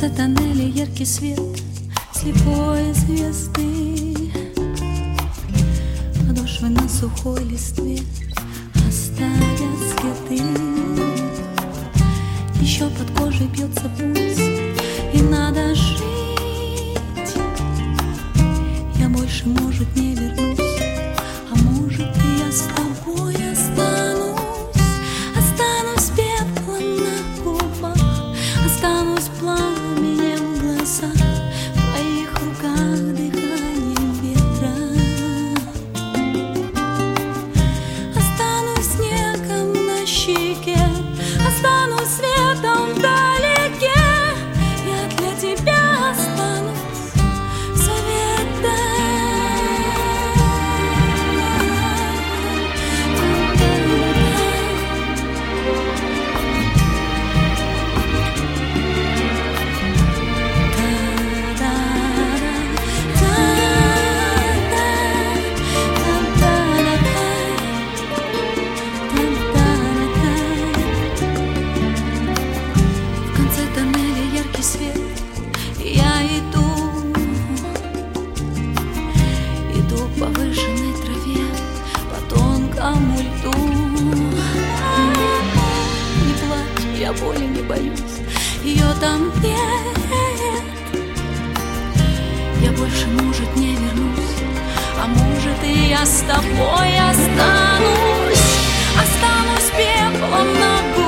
конце тоннеля яркий свет слепой звезды, подошвы на сухой листве оставят следы. Еще под кожей бьется пульс, и надо жить. Я больше, может, не вернусь, а может, и я с тобой останусь пеплом на губах, останусь пламенем в глазах, в твоих руках дыханием ветра, останусь снегом на щеке, останусь светом вдалеке. Я для тебя останусь советом. В конце тоннеля яркий свет, и я иду по выжженной траве, по тонкому льду. Не плачь, я боли не боюсь, ее там нет. Я больше, может, не вернусь, а может, и я с тобой останусь пеплом на губах.